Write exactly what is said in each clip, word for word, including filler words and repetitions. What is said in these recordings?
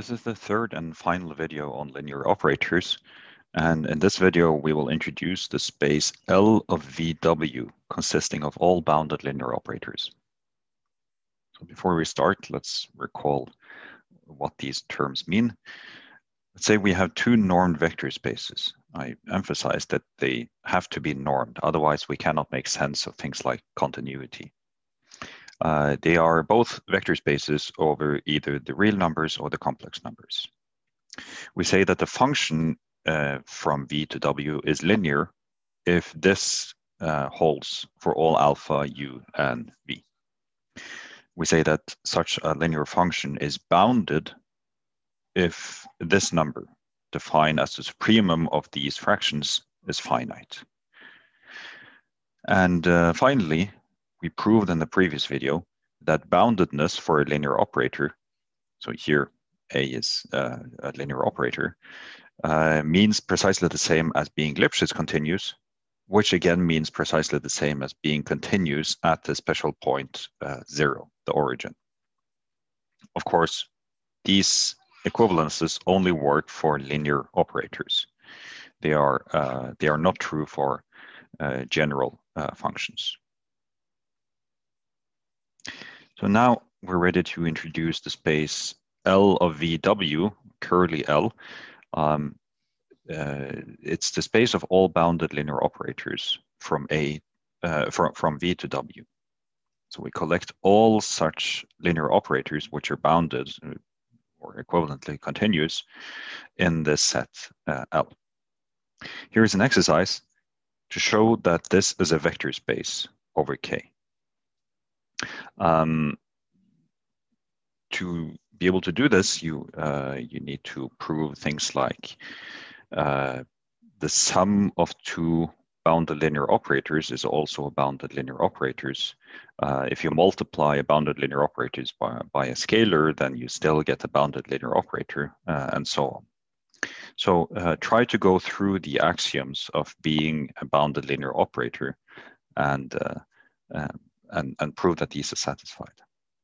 This is the third and final video on linear operators, and in this video we will introduce the space L of V W consisting of all bounded linear operators. So before we start, let's recall what these terms mean. Let's say we have two normed vector spaces. I emphasize that they have to be normed, otherwise we cannot make sense of things like continuity. Uh, they are both vector spaces over either the real numbers or the complex numbers. We say that the function uh, from V to W is linear if this uh, holds for all alpha, U, and V. We say that such a linear function is bounded if this number, defined as the supremum of these fractions, is finite. And uh, finally, we proved in the previous video that boundedness for a linear operator, so here A is uh, a linear operator, uh, means precisely the same as being Lipschitz continuous, which again means precisely the same as being continuous at the special point uh, zero, the origin. Of course, these equivalences only work for linear operators. They are, uh, they are not true for uh, general uh, functions. So now we're ready to introduce the space L of V W, curly L. Um, uh, it's the space of all bounded linear operators from A, uh, from, from V to W. So we collect all such linear operators which are bounded or equivalently continuous in this set uh, L. Here's an exercise to show that this is a vector space over K. Um, to be able to do this, you uh, you need to prove things like uh, the sum of two bounded linear operators is also a bounded linear operators. Uh, if you multiply a bounded linear operators by, by a scalar, then you still get a bounded linear operator, uh, and so on. So uh, try to go through the axioms of being a bounded linear operator and uh, uh, and, and prove that these are satisfied.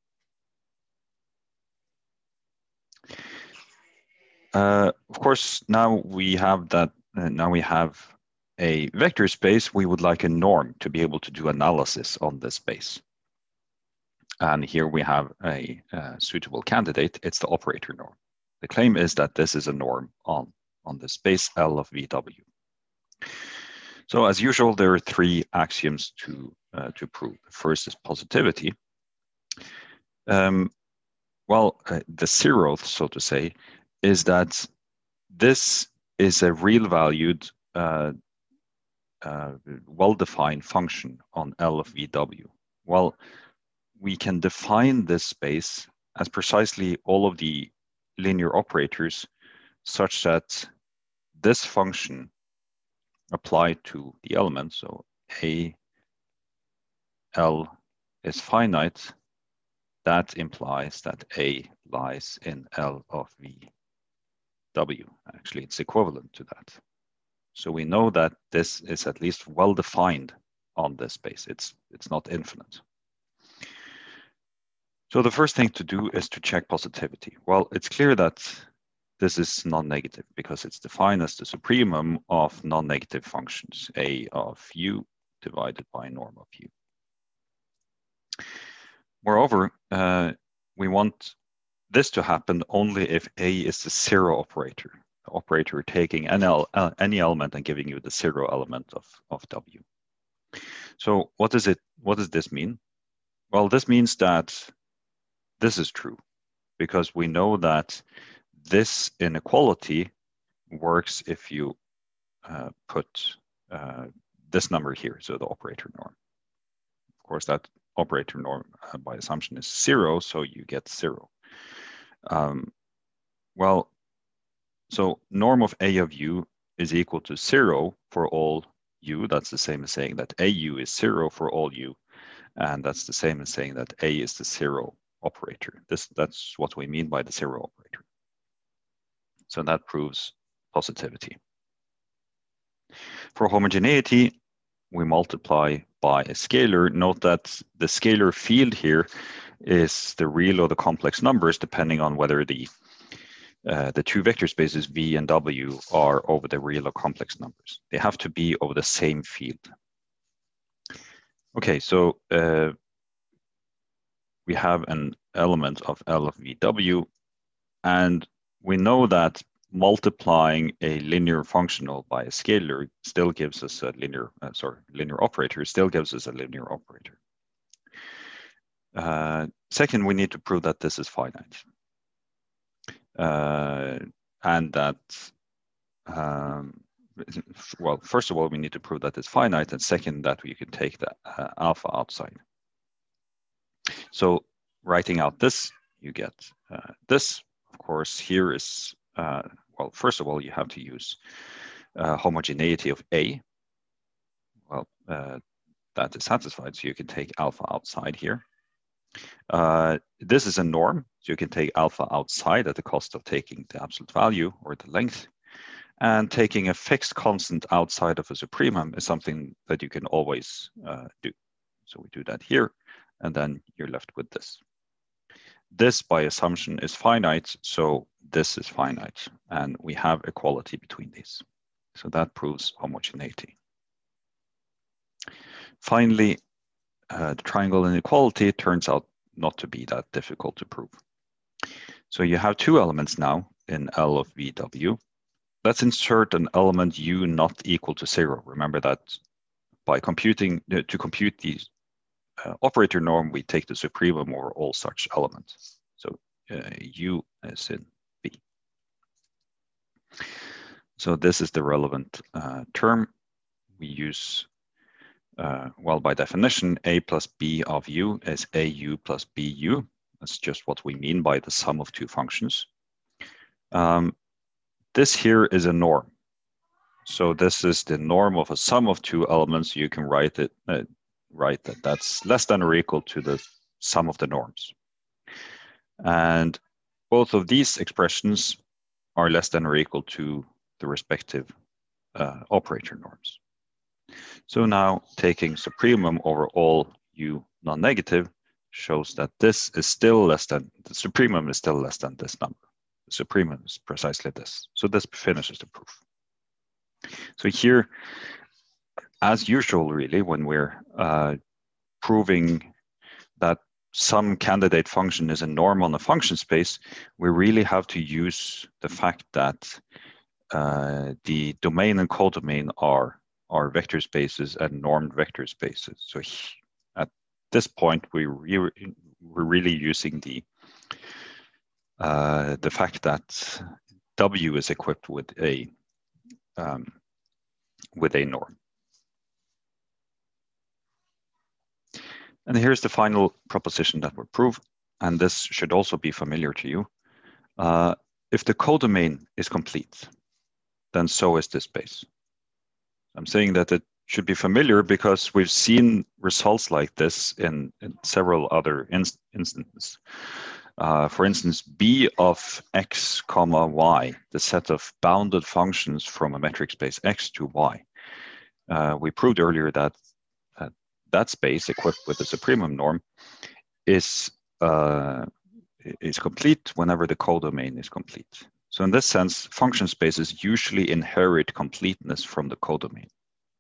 Uh, of course, now we have that. Uh, now we have a vector space. We would like a norm to be able to do analysis on this space. And here we have a, a suitable candidate. It's the operator norm. The claim is that this is a norm on on the space L of V W. So as usual, there are three axioms to uh, to prove. First is positivity. Um, well, uh, the zeroth, so to say, is that this is a real valued, uh, uh, well-defined function on L of V W. Well, we can define this space as precisely all of the linear operators such that this function applied to the element, so A, L is finite, that implies that A lies in L of V W. Actually, it's equivalent to that. So we know that this is at least well defined on this space. It's, it's not infinite. So the first thing to do is to check positivity. Well, it's clear that this is non-negative because it's defined as the supremum of non-negative functions, A of U divided by norm of U. Moreover, uh, we want this to happen only if A is the zero operator, the operator taking any, uh, any element and giving you the zero element of, of W. So what does it, what does this mean? Well, this means that this is true because we know that this inequality works if you uh, put uh, this number here, so the operator norm. Of course, that operator norm uh, by assumption is zero, so you get zero. Um, well, so norm of A of U is equal to zero for all U. That's the same as saying that A U is zero for all U. And that's the same as saying that A is the zero operator. This, that's what we mean by the zero operator. So that proves positivity. For homogeneity, we multiply by a scalar. Note that the scalar field here is the real or the complex numbers, depending on whether the uh, the two vector spaces V and W are over the real or complex numbers. They have to be over the same field. Okay, so uh, we have an element of L of V W, and we know that multiplying a linear functional by a scalar still gives us a linear, uh, sorry, linear operator still gives us a linear operator. Uh, second, we need to prove that this is finite. Uh, and that, um, well, first of all, we need to prove that it's finite, and second, that we can take the uh, alpha outside. So writing out this, you get uh, this. Of course, here is, uh, well, first of all, you have to use uh, homogeneity of A. Well, uh, that is satisfied, so you can take alpha outside here. Uh, this is a norm, so you can take alpha outside at the cost of taking the absolute value or the length. And taking a fixed constant outside of a supremum is something that you can always uh, do. So we do that here, and then you're left with this. This, by assumption, is finite, so this is finite, and we have equality between these. So that proves homogeneity. Finally, uh, the triangle inequality turns out not to be that difficult to prove. So you have two elements now in L of V W. Let's insert an element U not equal to zero. Remember that by computing, uh, to compute the uh, operator norm, we take the supremum over all such elements. So uh, U is in V. So this is the relevant uh, term. We use, uh, well, by definition, A plus B of U is A U plus B U. That's just what we mean by the sum of two functions. Um, this here is a norm. So this is the norm of a sum of two elements. You can write it, uh, write that that's less than or equal to the sum of the norms. And both of these expressions are less than or equal to the respective uh, operator norms. So now taking supremum over all U non-negative shows that this is still less than, the supremum is still less than this number. The supremum is precisely this. So this finishes the proof. So here, as usual, really, when we're uh, proving that some candidate function is a norm on a function space, we really have to use the fact that uh, the domain and codomain are, are vector spaces and normed vector spaces. So he, at this point, we re we're really using the, uh, the fact that W is equipped with a, um, with a norm. And here's the final proposition that we prove, and this should also be familiar to you. Uh, if the codomain is complete, then so is this space. I'm saying that it should be familiar because we've seen results like this in, in several other inst instances. Uh, for instance, B of x comma y, the set of bounded functions from a metric space x to y. Uh, we proved earlier that uh, that space equipped with the supremum norm is, uh, is complete whenever the codomain is complete. So in this sense, function spaces usually inherit completeness from the codomain.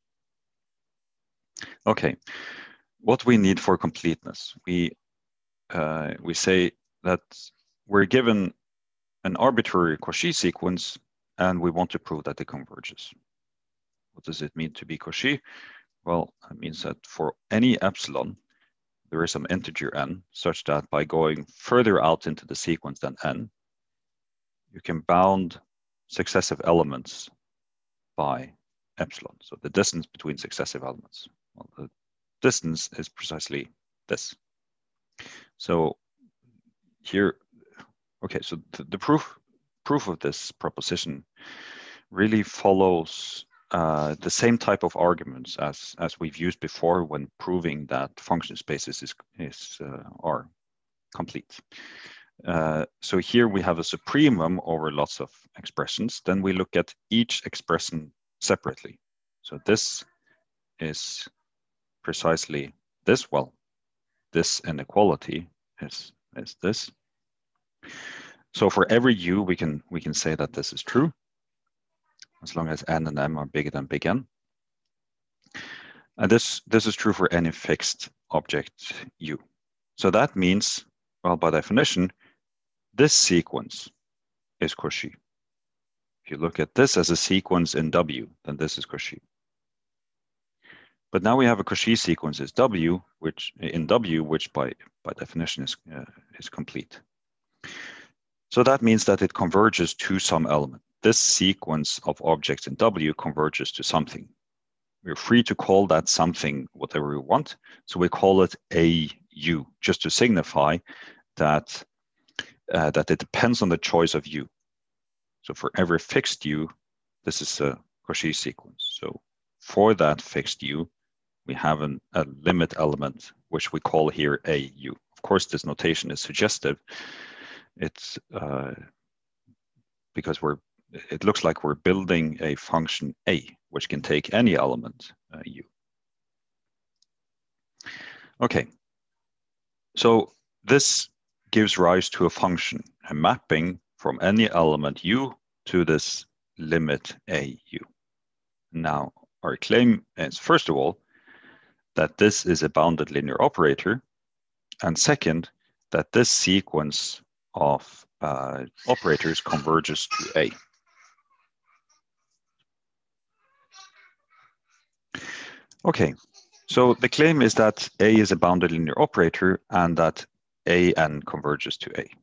Okay, what we need for completeness? We, uh, we say that we're given an arbitrary Cauchy sequence and we want to prove that it converges. What does it mean to be Cauchy? Well, it means that for any epsilon, there is some integer n, such that by going further out into the sequence than n, you can bound successive elements by epsilon. So the distance between successive elements. Well, the distance is precisely this. So here, okay, so the, the proof proof of this proposition really follows uh, the same type of arguments as as we've used before when proving that function spaces is is uh, are complete. Uh, so here we have a supremum over lots of expressions. Then we look at each expression separately. So this is precisely this. Well, this inequality is is this. So for every u, we can we can say that this is true, as long as n and m are bigger than big N. And this this is true for any fixed object u. So that means, well, by definition, this sequence is Cauchy. If you look at this as a sequence in W, then this is Cauchy. But now we have a Cauchy sequence is W, which in W, which by by definition is uh, is complete. So that means that it converges to some element. This sequence of objects in W converges to something. We're free to call that something whatever we want. So we call it A U, just to signify that uh, that it depends on the choice of U. So for every fixed U, this is a Cauchy sequence. So for that fixed U, we have an, a limit element, which we call here A U. Of course, this notation is suggestive. It's uh, because we're, it looks like we're building a function A, which can take any element uh, U. Okay, so this gives rise to a function, a mapping from any element U to this limit A U. Now, our claim is, first of all, that this is a bounded linear operator, and second, that this sequence of uh, operators converges to A. Okay, so the claim is that A is a bounded linear operator and that A n converges to A.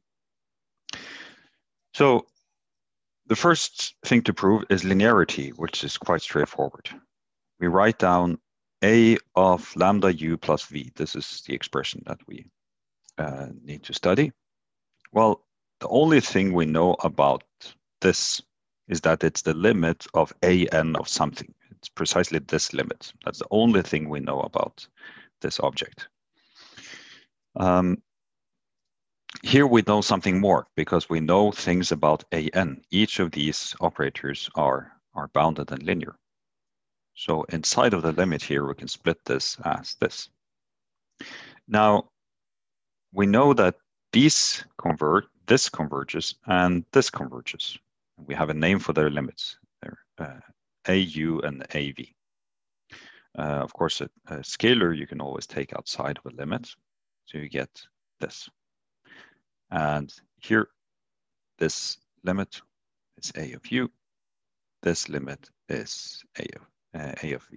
So the first thing to prove is linearity, which is quite straightforward. We write down A of lambda u plus v. This is the expression that we uh, need to study. Well, the only thing we know about this is that it's the limit of A n of something. It's precisely this limit. That's the only thing we know about this object. Um, here we know something more because we know things about A n. Each of these operators are, are bounded and linear. So inside of the limit here, we can split this as this. Now, we know that these convert, this converges, and this converges. We have a name for their limits. They're uh, A U and A V. Uh, of course, a, a scalar you can always take outside of a limit, so you get this. And here, this limit is A of U. This limit is A of, uh, A of V.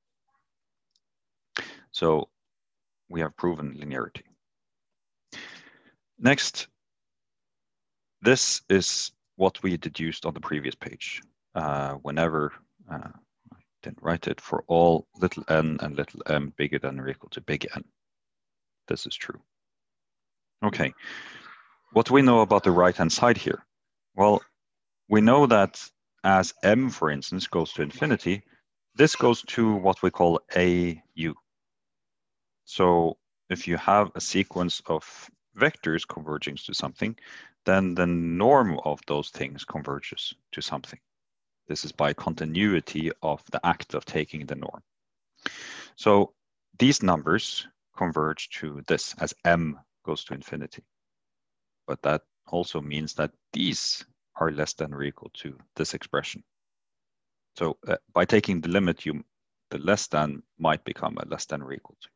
So we have proven linearity. Next, this is what we deduced on the previous page. Uh, whenever, uh, I didn't write it, for all little n and little m bigger than or equal to big N. This is true. Okay, what do we know about the right-hand side here? Well, we know that as m, for instance, goes to infinity, this goes to what we call A U. So if you have a sequence of vectors converging to something, then the norm of those things converges to something. This is by continuity of the act of taking the norm. So these numbers converge to this as m goes to infinity. But that also means that these are less than or equal to this expression. So uh, by taking the limit, you, the less than might become a less than or equal to.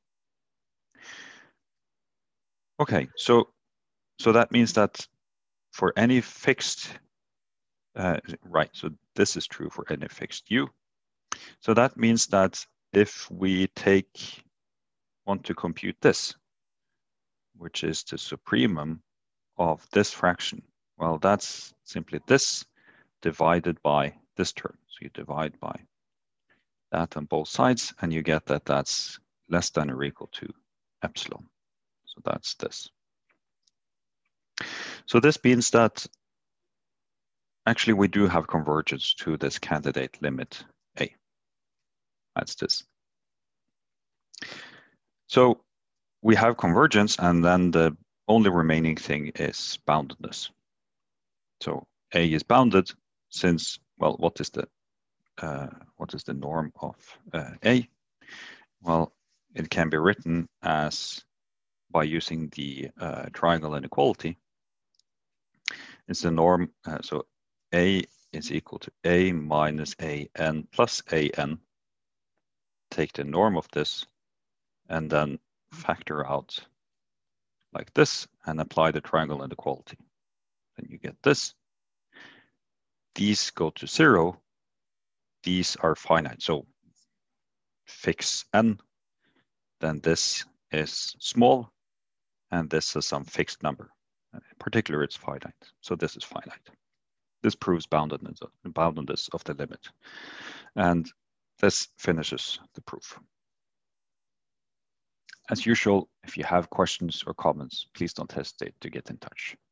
Okay, so so that means that for any fixed, uh, right, so this is true for any fixed u. So that means that if we take, want to compute this, which is the supremum of this fraction, well, that's simply this divided by this term. So you divide by that on both sides, and you get that that's less than or equal to epsilon. So that's this. So this means that actually we do have convergence to this candidate limit A. That's this. So we have convergence, and then the only remaining thing is boundedness. So A is bounded since, well, what is the uh, what is the norm of uh, A? Well, it can be written as by using the uh, triangle inequality. is the norm. Uh, so A is equal to A minus A n plus A n. Take the norm of this and then factor out like this and apply the triangle inequality. Then you get this. These go to zero. These are finite. So fix n, then this is small, and this is some fixed number. In particular, it's finite. So this is finite. This proves boundedness, boundedness of the limit. And this finishes the proof. As usual, if you have questions or comments, please don't hesitate to get in touch.